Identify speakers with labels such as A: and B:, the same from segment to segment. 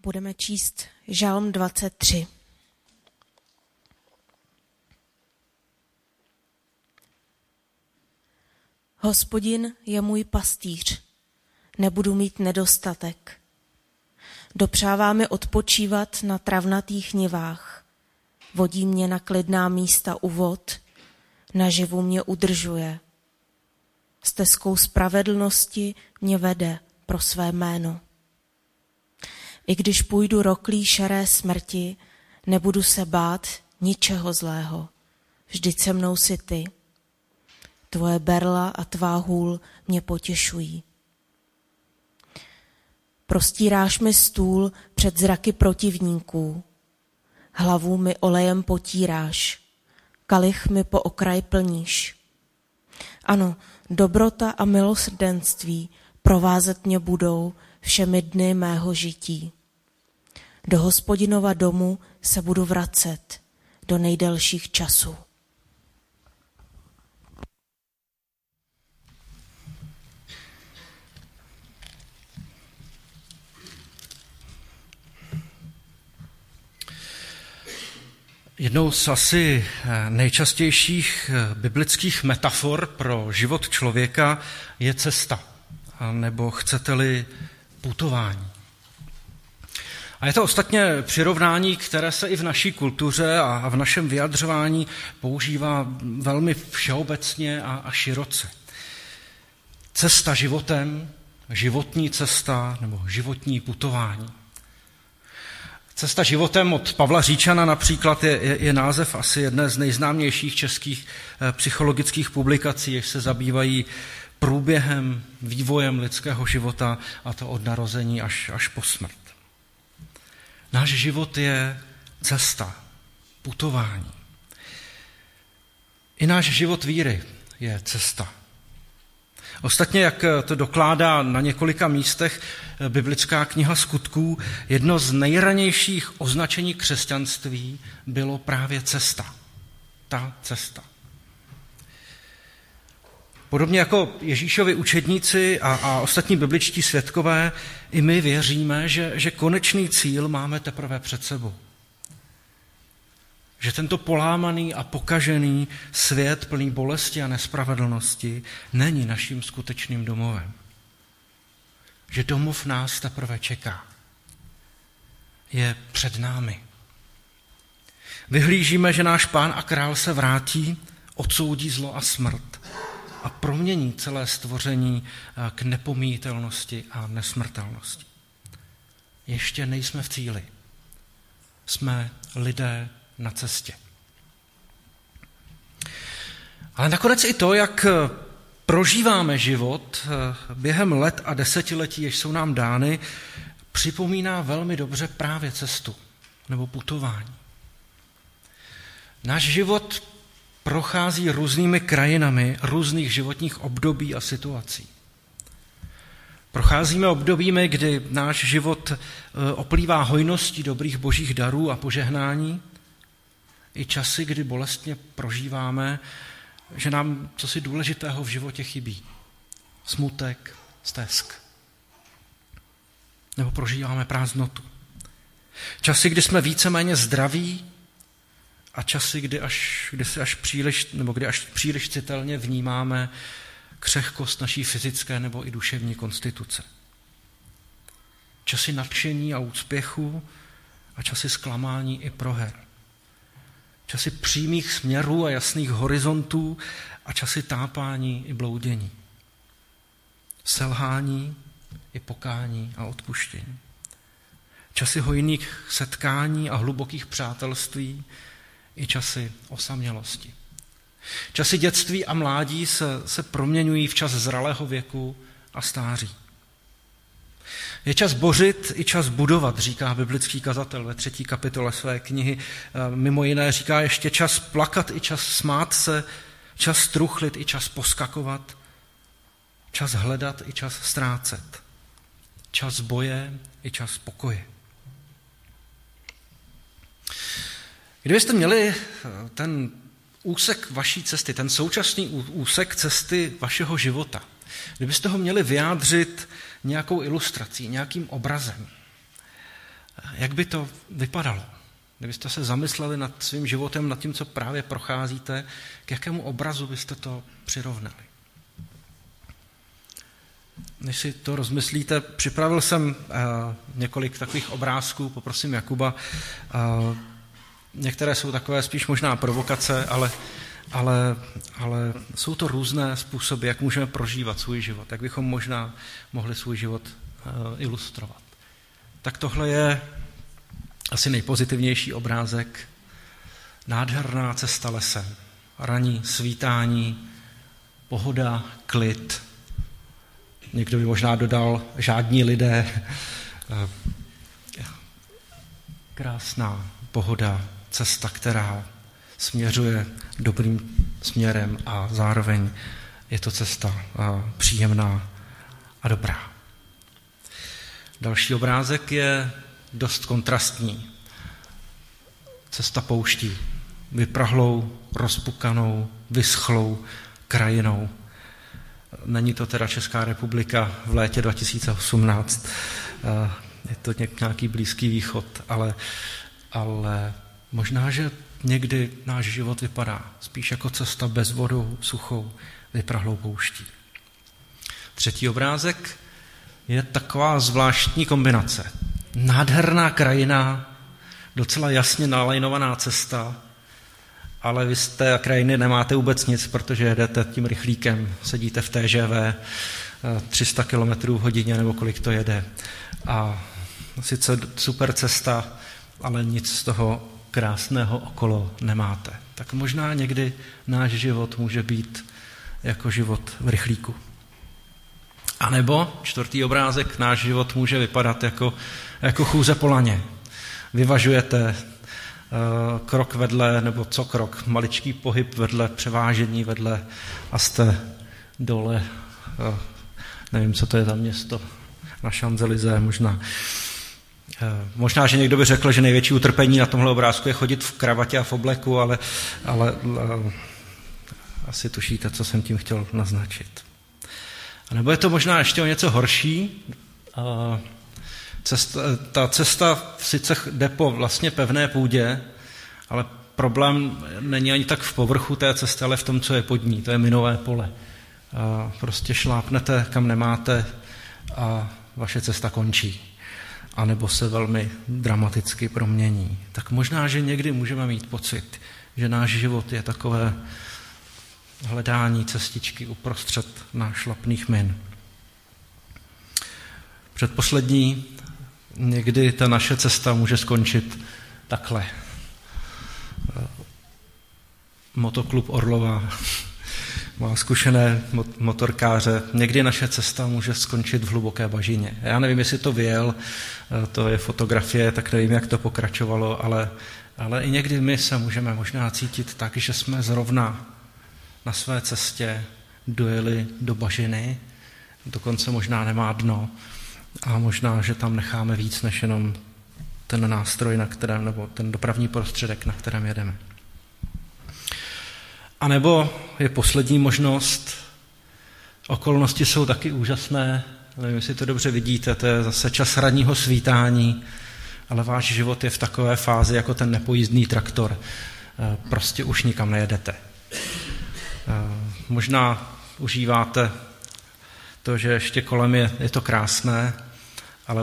A: Budeme číst Žalm 23. Hospodin je můj pastýř, nebudu mít nedostatek. Dopřává mi odpočívat na travnatých nivách, vodí mě na klidná místa u vod, naživu mě udržuje. Stezkou spravedlnosti mě vede pro své jméno. I když půjdu roklí šeré smrti, nebudu se bát ničeho zlého. Vždyť se mnou jsi ty. Tvoje berla a tvá hůl mě potěšují. Prostíráš mi stůl před zraky protivníků. Hlavu mi olejem potíráš. Kalich mi po okraj plníš. Ano, dobrota a milosrdenství provázet mě budou všemi dny mého žití. Do Hospodinova domu se budu vracet do nejdelších časů.
B: Jednou z asi nejčastějších biblických metafor pro život člověka je cesta, nebo chcete-li putování. A je to ostatně přirovnání, které se i v naší kultuře a v našem vyjadřování používá velmi všeobecně a široce. Cesta životem, životní cesta nebo životní putování. Cesta životem od Pavla Říčana například je název asi jedné z nejznámějších českých psychologických publikací, jež se zabývají průběhem, vývojem lidského života, a to od narození až po smrt. Náš život je cesta, putování. I náš život víry je cesta. Ostatně, jak to dokládá na několika místech biblická kniha Skutků, jedno z nejranějších označení křesťanství bylo právě cesta. Ta cesta. Podobně jako Ježíšovi učedníci a ostatní bibličtí svědkové, i my věříme, že konečný cíl máme teprve před sebou. Že tento polámaný a pokažený svět plný bolesti a nespravedlnosti není naším skutečným domovem. Že domov nás teprve čeká. Je před námi. Vyhlížíme, že náš Pán a Král se vrátí, odsoudí zlo a smrt a promění celé stvoření k nepomíjitelnosti a nesmrtelnosti. Ještě nejsme v cíli. Jsme lidé na cestě. Ale nakonec i to, jak prožíváme život během let a desetiletí, jež jsou nám dány, připomíná velmi dobře právě cestu nebo putování. Náš život prochází různými krajinami různých životních období a situací. Procházíme obdobími, kdy náš život oplývá hojností dobrých božích darů a požehnání, i časy, kdy bolestně prožíváme, že nám cosi důležitého v životě chybí. Smutek, stesk. Nebo prožíváme prázdnotu. Časy, kdy jsme víceméně zdraví a časy, kdy až příliš citelně vnímáme křehkost naší fyzické nebo i duševní konstituce. Časy nadšení a úspěchu a časy zklamání i proher. Časy přímých směrů a jasných horizontů a časy tápání i bloudění. Selhání i pokání a odpuštění. Časy hojných setkání a hlubokých přátelství i časy osamělosti. Časy dětství a mládí se proměňují v čas zralého věku a stáří. Je čas bořit i čas budovat, říká biblický kazatel ve 3. kapitole své knihy. Mimo jiné říká ještě čas plakat i čas smát se, čas truchlit i čas poskakovat, čas hledat i čas ztrácet, čas boje i čas pokoje. Kdybyste měli ten úsek vaší cesty, ten současný úsek cesty vašeho života, kdybyste ho měli vyjádřit nějakou ilustrací, nějakým obrazem, jak by to vypadalo? Kdybyste se zamysleli nad svým životem, nad tím, co právě procházíte, k jakému obrazu byste to přirovnali? Než si to rozmyslíte, připravil jsem několik takových obrázků, poprosím Jakuba. Některé jsou takové spíš možná provokace, ale jsou to různé způsoby, jak můžeme prožívat svůj život, jak bychom možná mohli svůj život ilustrovat. Tak tohle je asi nejpozitivnější obrázek. Nádherná cesta lesem, ranní svítání, pohoda, klid. Někdo by možná dodal žádní lidé. Krásná pohoda, cesta, která směřuje dobrým směrem a zároveň je to cesta příjemná a dobrá. Další obrázek je dost kontrastní. Cesta pouští, vyprahlou, rozpukanou, vyschlou krajinou. Není to teda Česká republika v létě 2018, je to nějaký Blízký východ, ale možná, že někdy náš život vypadá spíš jako cesta bez vodou, suchou, vyprahlou pouští. Třetí obrázek je taková zvláštní kombinace. Nádherná krajina, docela jasně nalajnovaná cesta, ale vy z té krajiny nemáte vůbec nic, protože jedete tím rychlíkem, sedíte v TŽV 300 km v hodině, nebo kolik to jede. A sice super cesta, ale nic z toho krásného okolo nemáte. Tak možná někdy náš život může být jako život v rychlíku. A nebo čtvrtý obrázek, náš život může vypadat jako chůze po laně. Vyvažujete krok vedle, nebo co krok, maličký pohyb vedle, převážení vedle a jste dole, nevím, co to je za město, na Champs-Élysées možná. Možná, že někdo by řekl, že největší utrpení na tomhle obrázku je chodit v kravatě a v obleku, ale asi tušíte, co jsem tím chtěl naznačit. A nebo je to možná ještě o něco horší. Ta cesta sice jde po vlastně pevné půdě, ale problém není ani tak v povrchu té cesty, ale v tom, co je pod ní. To je minové pole. Prostě šlápnete, kam nemáte a vaše cesta končí. A nebo se velmi dramaticky promění. Tak možná, že někdy můžeme mít pocit, že náš život je takové hledání cestičky uprostřed nášlapných min. Předposlední, někdy ta naše cesta může skončit takhle. Motoklub Orlova má zkušené motorkáře. Někdy naše cesta může skončit v hluboké bažině. Já nevím, jestli to vyjel, to je fotografie, tak nevím, jak to pokračovalo, ale i někdy my se můžeme možná cítit tak, že jsme zrovna na své cestě dojeli do bažiny, dokonce možná nemá dno a možná, že tam necháme víc než jenom ten nástroj, na kterém, nebo ten dopravní prostředek, na kterém jedeme. A nebo je poslední možnost, okolnosti jsou taky úžasné, nevím, jestli to dobře vidíte, to je zase čas ranního svítání, ale váš život je v takové fázi jako ten nepojízdný traktor. Prostě už nikam nejedete. Možná užíváte to, že ještě kolem je to krásné, ale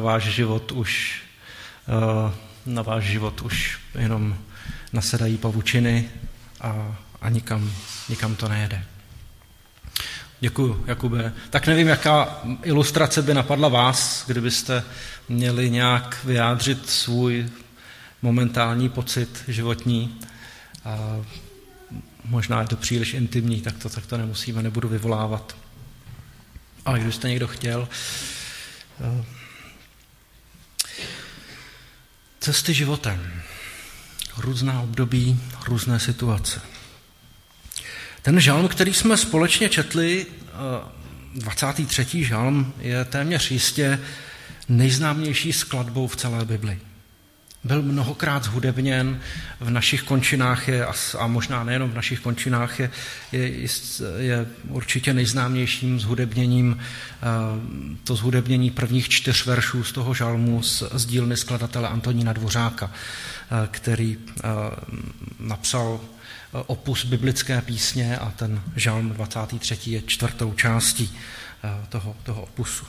B: na váš život už jenom nasedají pavučiny a nikam to nejede. Děkuju, Jakube. Tak nevím, jaká ilustrace by napadla vás, kdybyste měli nějak vyjádřit svůj momentální pocit životní. Možná je to příliš intimní, tak to nemusíme, nebudu vyvolávat. Ale kdybyste někdo chtěl. Cesty životem. Různá období, různé situace. Ten žalm, který jsme společně četli, 23. žalm, je téměř jistě nejznámější skladbou v celé Bibli. Byl mnohokrát zhudebněn, v našich končinách je, a možná nejenom v našich končinách, je určitě nejznámějším zhudebněním to zhudebnění prvních 4 veršů z toho žalmu z dílny skladatele Antonína Dvořáka, který napsal opus biblické písně a ten žalm 23. je 4. částí toho opusu.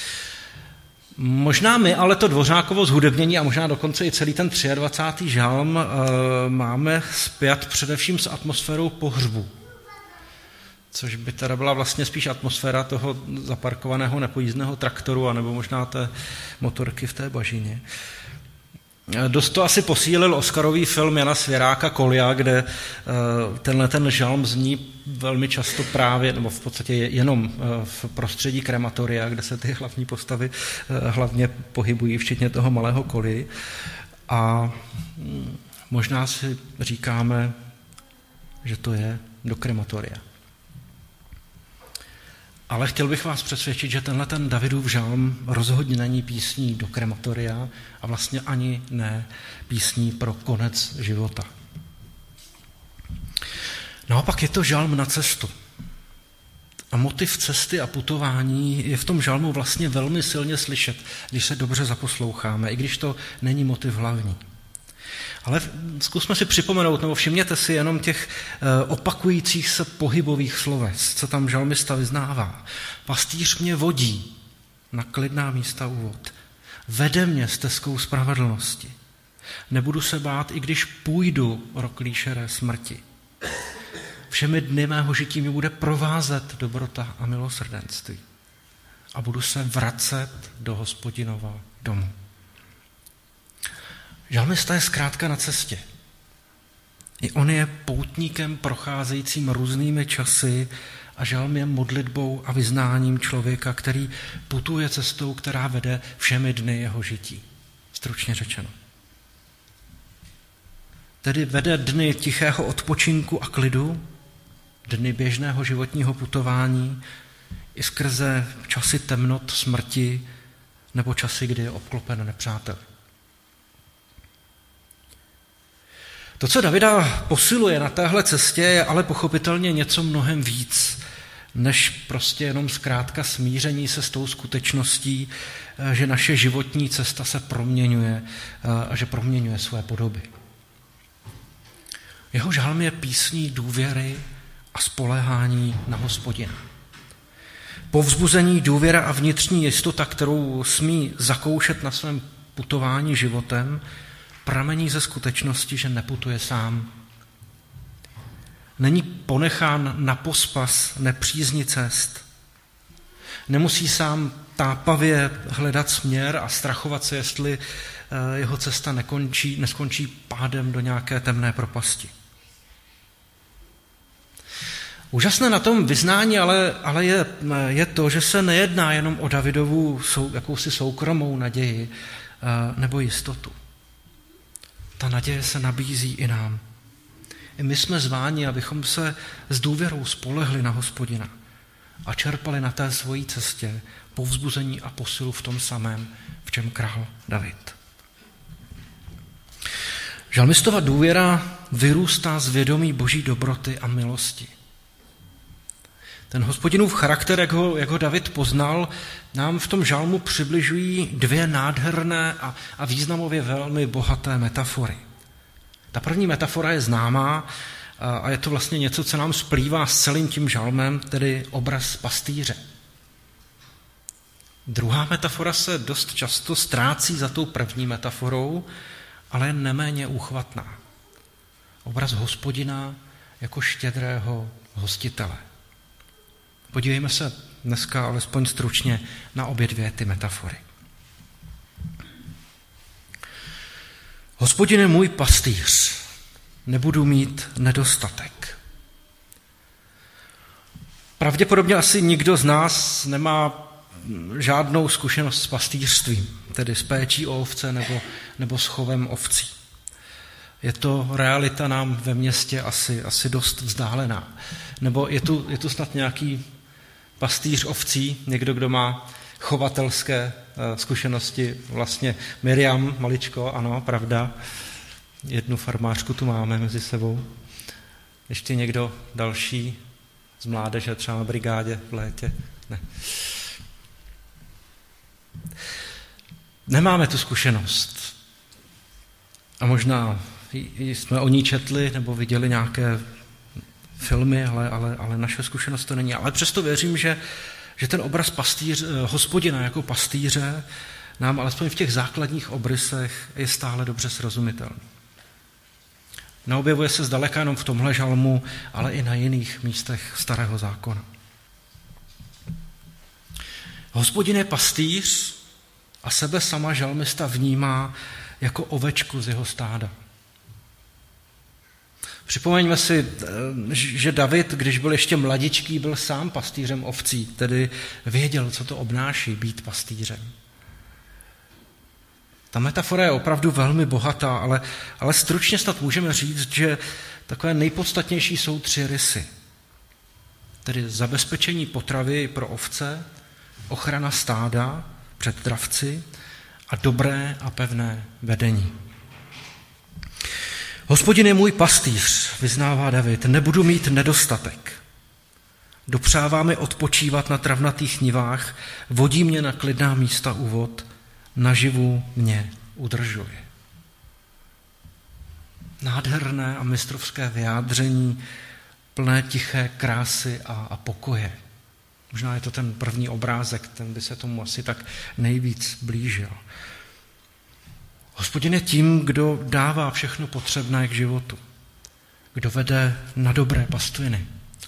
B: Možná my, ale to Dvořákovo zhudebnění a možná dokonce i celý ten 23. žalm máme spjat především s atmosférou pohřbu, což by teda byla vlastně spíš atmosféra toho zaparkovaného nepojízdného traktoru anebo možná té motorky v té bažině. Dost to asi posílil Oscarový film Jana Svěráka Kolia, kde ten žalm zní velmi často právě, nebo v podstatě jenom v prostředí krematoria, kde se ty hlavní postavy hlavně pohybují, včetně toho malého Koli. A možná si říkáme, že to je do krematoria. Ale chtěl bych vás přesvědčit, že tenhle ten Davidův žalm rozhodně není písní do krematoria a vlastně ani ne písní pro konec života. Naopak je to žalm na cestu. A motiv cesty a putování je v tom žalmu vlastně velmi silně slyšet, když se dobře zaposloucháme, i když to není motiv hlavní. Ale zkusme si připomenout, nebo všimněte si jenom těch opakujících se pohybových sloves, co tam žalmista vyznává. Pastýř mě vodí na klidná místa úvod. Vede mě stezkou spravedlnosti. Nebudu se bát, i když půjdu roklí šeré smrti. Všemi dny mého žití mi bude provázet dobrota a milosrdenství. A budu se vracet do Hospodinova domu. Žalmista je zkrátka na cestě. I on je poutníkem procházejícím různými časy a žalm je modlitbou a vyznáním člověka, který putuje cestou, která vede všemi dny jeho žití. Stručně řečeno. Tedy vede dny tichého odpočinku a klidu, dny běžného životního putování i skrze časy temnot, smrti nebo časy, kdy je obklopen nepřáteli. To, co Davida posiluje na téhle cestě, je ale pochopitelně něco mnohem víc, než prostě jenom zkrátka smíření se s tou skutečností, že naše životní cesta se proměňuje a že proměňuje své podoby. Jeho žalm je písní důvěry a spoléhání na Hospodina. Povzbuzení, důvěra a vnitřní jistota, kterou smí zakoušet na svém putování životem, pramení ze skutečnosti, že neputuje sám. Není ponechán na pospas nepřízni cest. Nemusí sám tápavě hledat směr a strachovat se, jestli jeho cesta neskončí pádem do nějaké temné propasti. Úžasné na tom vyznání ale je to, že se nejedná jenom o Davidovu jakousi soukromou naději nebo jistotu. Ta naděje se nabízí i nám. I my jsme zváni, abychom se s důvěrou spolehli na Hospodina a čerpali na té svojí cestě povzbuzení a posilu v tom samém, v čem král David. Žalmistova důvěra vyrůstá z vědomí Boží dobroty a milosti. Ten Hospodinův charakter, jak ho David poznal, nám v tom žalmu přibližují 2 nádherné a významově velmi bohaté metafory. Ta první metafora je známá a je to vlastně něco, co nám splývá s celým tím žalmem, tedy obraz pastýře. Druhá metafora se dost často ztrácí za tou první metaforou, ale je neméně úchvatná. Obraz Hospodina jako štědrého hostitele. Podívejme se dneska alespoň stručně na obě 2 ty metafory. Hospodin je můj pastýř, nebudu mít nedostatek. Pravděpodobně asi nikdo z nás nemá žádnou zkušenost s pastýřstvím, tedy s péčí o ovce nebo s chovem ovcí. Je to realita nám ve městě asi dost vzdálená. Nebo je tu snad nějaký pastýř ovcí, někdo, kdo má chovatelské zkušenosti vlastně. Miriam, maličko, ano, pravda. Jednu farmářku tu máme mezi sebou. Ještě někdo další z mládeže, třeba na brigádě v létě? Ne. Nemáme tu zkušenost. A možná jsme o ní četli nebo viděli nějaké filmy, ale naše zkušenost to není. Ale přesto věřím, že ten obraz Hospodina jako pastýře nám alespoň v těch základních obrysech je stále dobře srozumitelný. Neobjevuje se zdaleka jenom v tomhle žalmu, ale i na jiných místech Starého zákona. Hospodin je pastýř a sebe sama žalmista vnímá jako ovečku z jeho stáda. Připomeňme si, že David, když byl ještě mladičký, byl sám pastýřem ovcí, tedy věděl, co to obnáší být pastýřem. Ta metafora je opravdu velmi bohatá, ale stručně snad můžeme říct, že takové nejpodstatnější jsou 3 rysy. Tedy zabezpečení potravy pro ovce, ochrana stáda před dravci a dobré a pevné vedení. Hospodin je můj pastýř, vyznává David, nebudu mít nedostatek. Dopřává mi odpočívat na travnatých nivách, vodí mě na klidná místa u vod, naživu mě udržuje. Nádherné a mistrovské vyjádření, plné tiché krásy a pokoje. Možná je to ten první obrázek, ten by se tomu asi tak nejvíc blížil. Hospodin je tím, kdo dává všechno potřebné k životu, kdo vede na dobré pastviny,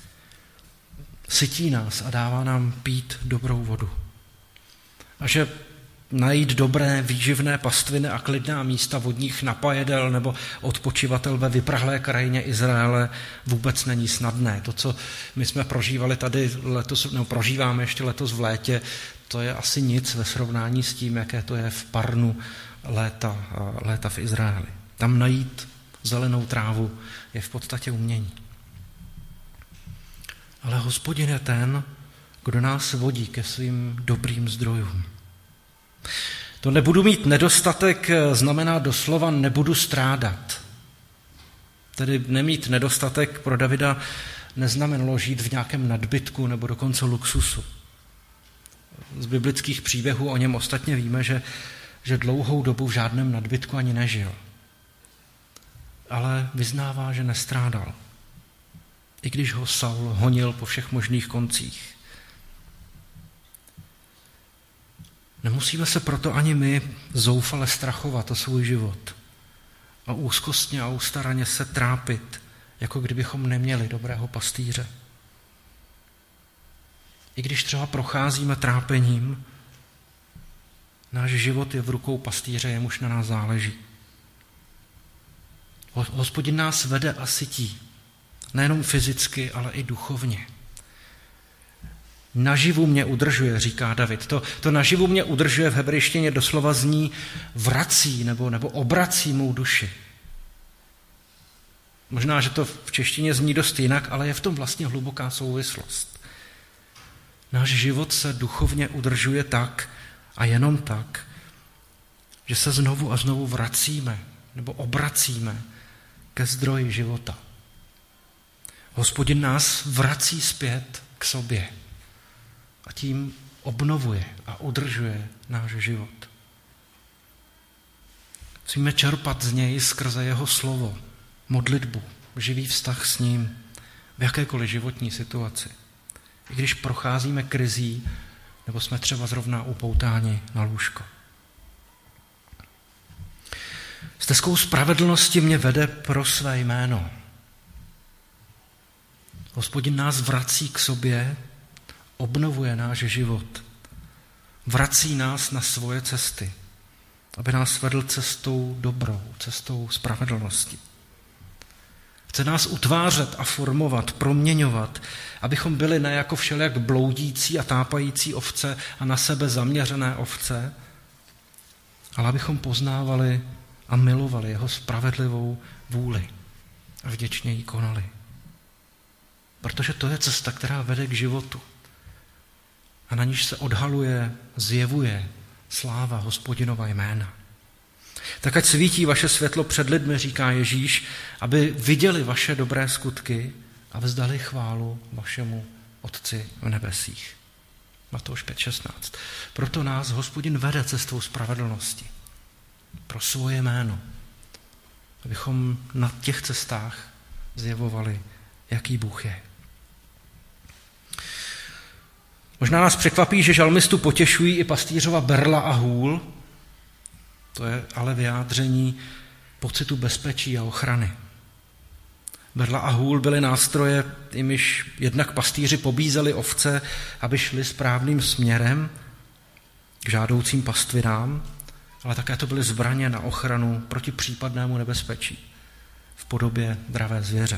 B: sytí nás a dává nám pít dobrou vodu. A že najít dobré výživné pastviny a klidná místa vodních napajedel nebo odpočivatel ve vyprahlé krajině Izraele vůbec není snadné. To, co my jsme prožívali tady letos, nebo prožíváme ještě letos v létě, to je asi nic ve srovnání s tím, jaké to je v Parnu léta v Izraeli. Tam najít zelenou trávu je v podstatě umění. Ale Hospodin je ten, kdo nás vodí ke svým dobrým zdrojům. To nebudu mít nedostatek znamená doslova nebudu strádat. Tedy nemít nedostatek pro Davida neznamenalo žít v nějakém nadbytku nebo dokonce luxusu. Z biblických příběhů o něm ostatně víme, že dlouhou dobu v žádném nadbytku ani nežil. Ale vyznává, že nestrádal. I když ho Saul honil po všech možných koncích. Nemusíme se proto ani my zoufale strachovat o svůj život a úzkostně a ustaraně se trápit, jako kdybychom neměli dobrého pastýře. I když třeba procházíme trápením, náš život je v rukou pastýře, jemuž na nás záleží. Hospodin nás vede a sytí, nejenom fyzicky, ale i duchovně. Naživu mě udržuje, říká David. To naživu mě udržuje v hebrejštině doslova zní vrací nebo obrací mou duši. Možná, že to v češtině zní dost jinak, ale je v tom vlastně hluboká souvislost. Náš život se duchovně udržuje tak a jenom tak, že se znovu a znovu vracíme nebo obracíme ke zdroji života. Hospodin nás vrací zpět k sobě a tím obnovuje a udržuje náš život. Musíme čerpat z něj skrze jeho slovo, modlitbu, živý vztah s ním v jakékoliv životní situaci. I když procházíme krizí, nebo jsme třeba zrovna upoutáni na lůžko. Stezkou spravedlnosti mě vede pro své jméno. Hospodin nás vrací k sobě, obnovuje náš život. Vrací nás na svoje cesty, aby nás vedl cestou dobrou, cestou spravedlnosti. Chce nás utvářet a formovat, proměňovat, abychom byli ne jako všelijak bloudící a tápající ovce a na sebe zaměřené ovce, ale abychom poznávali a milovali jeho spravedlivou vůli a vděčně ji konali. Protože to je cesta, která vede k životu a na níž se odhaluje, zjevuje sláva Hospodinova jména. Tak ať svítí vaše světlo před lidmi, říká Ježíš, aby viděli vaše dobré skutky a vzdali chválu vašemu Otci v nebesích. Matouš 5:16. Proto nás Hospodin vede cestou spravedlnosti pro svoje jméno, abychom na těch cestách zjevovali, jaký Bůh je. Možná nás překvapí, že žalmistu potěšují i pastýřova berla a hůl. To je ale vyjádření pocitu bezpečí a ochrany. Berla a hůl byly nástroje, jimiž jednak pastýři pobízeli ovce, aby šli správným směrem k žádoucím pastvinám, ale také to byly zbraně na ochranu proti případnému nebezpečí v podobě dravé zvěře.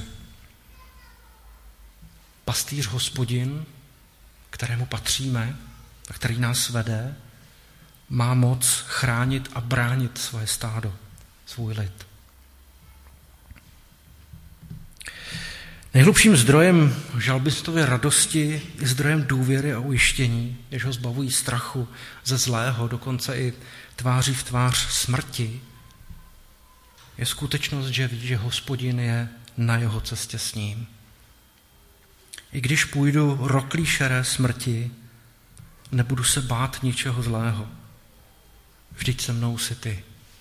B: Pastýř Hospodin, kterému patříme a který nás vede, má moc chránit a bránit svoje stádo, svůj lid. Nejhlubším zdrojem žalmistově radosti je zdrojem důvěry a ujištění, jež ho zbavují strachu ze zlého, dokonce i tváří v tvář smrti, je skutečnost, že ví, že Hospodin je na jeho cestě s ním. I když půjdu roklí šeré smrti, nebudu se bát ničeho zlého. Vždyť se mnou jsi ty.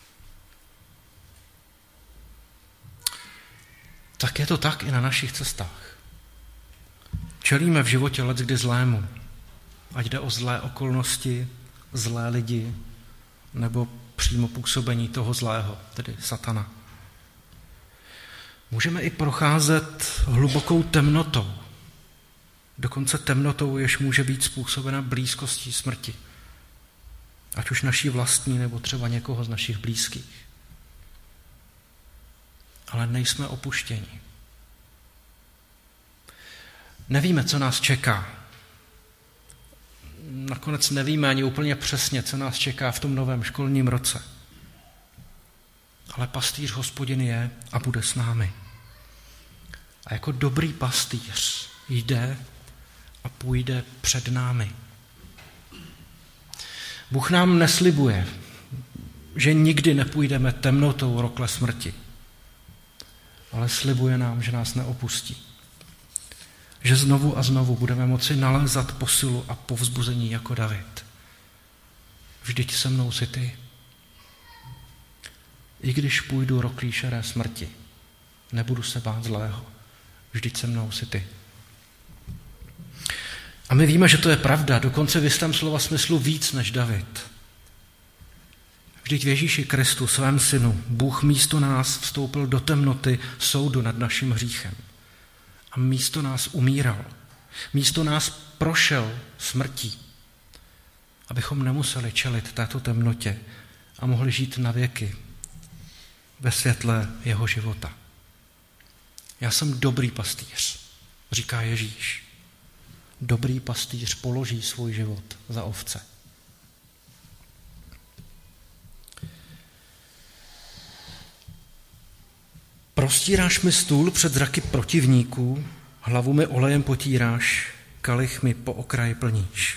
B: Tak je to tak i na našich cestách. Čelíme v životě leckdy zlému, ať jde o zlé okolnosti, zlé lidi, nebo přímo působení toho zlého, tedy satana. Můžeme i procházet hlubokou temnotou, dokonce temnotou, jež může být způsobena blízkostí smrti. Ať už naší vlastní, nebo třeba někoho z našich blízkých. Ale nejsme opuštěni. Nevíme, co nás čeká. Nakonec nevíme ani úplně přesně, co nás čeká v tom novém školním roce. Ale pastýř Hospodin je a bude s námi. A jako dobrý pastýř jde a půjde před námi. Bůh nám neslibuje, že nikdy nepůjdeme temnotou rokle smrti, ale slibuje nám, že nás neopustí. Že znovu a znovu budeme moci nalézat posilu a povzbuzení jako David. Vždyť se mnou jsi ty. I když půjdu roklí šeré smrti, nebudu se bát zlého. Vždyť se mnou jsi ty. A my víme, že to je pravda, dokonce v jistém slova smyslu víc než David. Vždyť v Ježíši Kristu, svém synu, Bůh místo nás vstoupil do temnoty soudu nad naším hříchem. A místo nás umíral. Místo nás prošel smrtí, abychom nemuseli čelit této temnotě a mohli žít na věky ve světle jeho života. Já jsem dobrý pastýř, říká Ježíš. Dobrý pastýř položí svůj život za ovce. Prostíráš mi stůl před zraky protivníků, hlavu mi olejem potíráš, kalich mi po okraji plníš.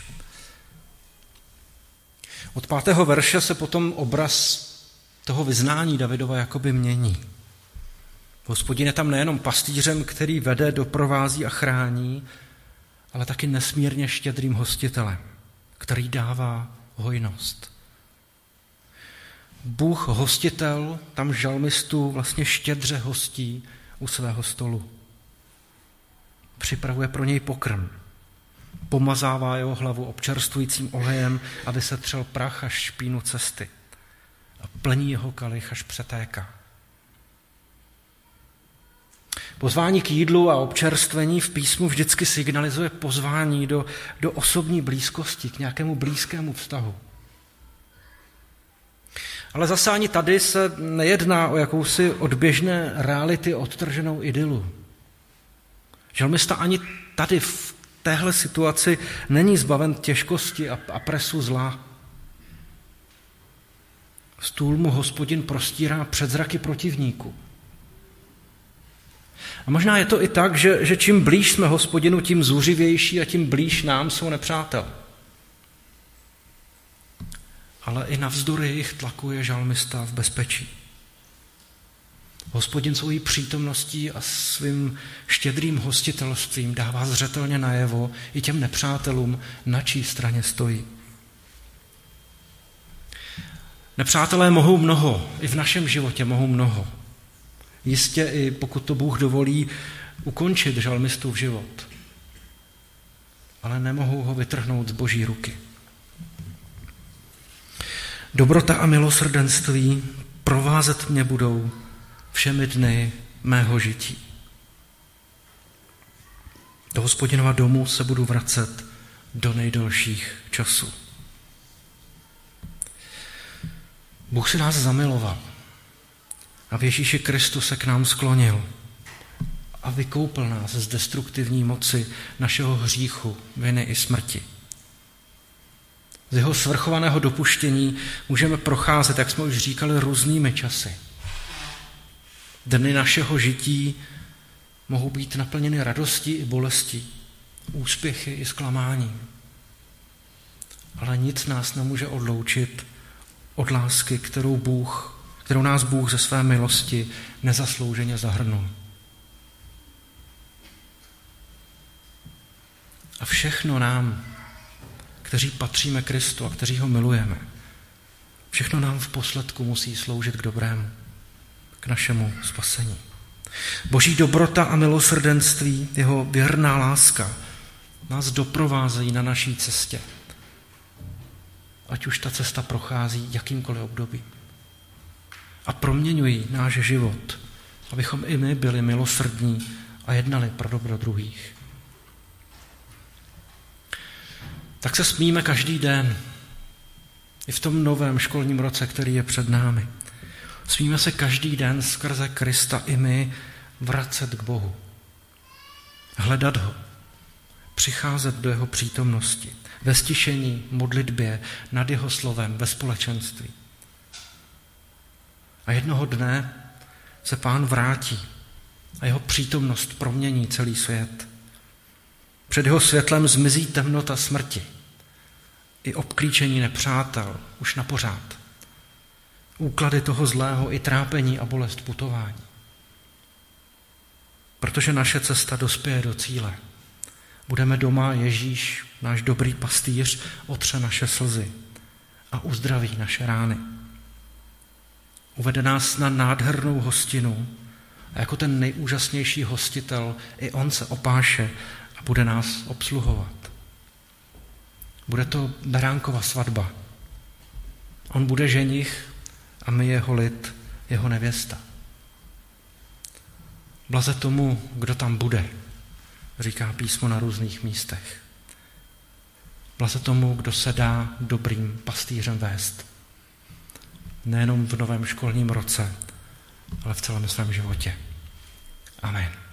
B: Od 5. verše se potom obraz toho vyznání Davidova jakoby mění. Hospodin je tam nejenom pastýřem, který vede, doprovází a chrání, ale taky nesmírně štědrým hostitelem, který dává hojnost. Bůh hostitel tam žalmistu vlastně štědře hostí u svého stolu. Připravuje pro něj pokrm. Pomazává jeho hlavu občerstvujícím olejem, aby se třel prach až špínu cesty. A plní jeho kalich až přetéká. Pozvání k jídlu a občerstvení v písmu vždycky signalizuje pozvání do osobní blízkosti, k nějakému blízkému vztahu. Ale zase ani tady se nejedná o jakousi odběžné reality odtrženou idylu. Žalmista ani tady v téhle situaci není zbaven těžkosti a presu zla. Stůl mu Hospodin prostírá před zraky protivníků. A možná je to i tak, že čím blíž jsme Hospodinu, tím zuřivější a tím blíž nám jsou nepřátel. ale i navzdory jejich tlaku je žalmista v bezpečí. Hospodin svojí přítomností a svým štědrým hostitelstvím dává zřetelně najevo i těm nepřátelům, na čí straně stojí. Nepřátelé mohou mnoho, i v našem životě mohou mnoho. Jistě i pokud to Bůh dovolí, ukončit žalmistův život. Ale nemohou ho vytrhnout z Boží ruky. Dobrota a milosrdenství provázet mě budou všemi dny mého žití. Do Hospodinova domu se budu vracet do nejdelších časů. Bůh si nás zamiloval a v Ježíši Kristu se k nám sklonil a vykoupil nás z destruktivní moci našeho hříchu, viny i smrti. Z jeho svrchovaného dopuštění můžeme procházet, jak jsme už říkali, různými časy. Dny našeho žití mohou být naplněny radostí i bolestí, úspěchy i zklamáním. Ale nic nás nemůže odloučit od lásky, kterou nás Bůh ze své milosti nezaslouženě zahrnul. A všechno nám, kteří patříme Kristu a kteří ho milujeme, všechno nám v posledku musí sloužit k dobrému, k našemu spasení. Boží dobrota a milosrdenství, jeho věrná láska nás doprovázejí na naší cestě. Ať už ta cesta prochází jakýmkoliv obdobím. A proměňují náš život, abychom i my byli milosrdní a jednali pro dobro druhých. Tak se smíme každý den, i v tom novém školním roce, který je před námi. Smíme se každý den skrze Krista i my vracet k Bohu. Hledat ho, přicházet do jeho přítomnosti, ve stišení, modlitbě, nad jeho slovem, ve společenství. A jednoho dne se Pán vrátí a jeho přítomnost promění celý svět. Před jeho světlem zmizí temnota smrti i obklíčení nepřátel už na pořád. Úklady toho zlého i trápení a bolest putování. Protože naše cesta dospěje do cíle. Budeme doma, Ježíš, náš dobrý pastýř, otře naše slzy a uzdraví naše rány. Uvede nás na nádhernou hostinu a jako ten nejúžasnější hostitel i on se opáše a bude nás obsluhovat. Bude to beránkova svatba. On bude ženich a my jeho lid, jeho nevěsta. Blaze tomu, kdo tam bude, říká písmo na různých místech. Blaze tomu, kdo se dá dobrým pastýřem vést. Nejenom v novém školním roce, ale v celém svém životě. Amen.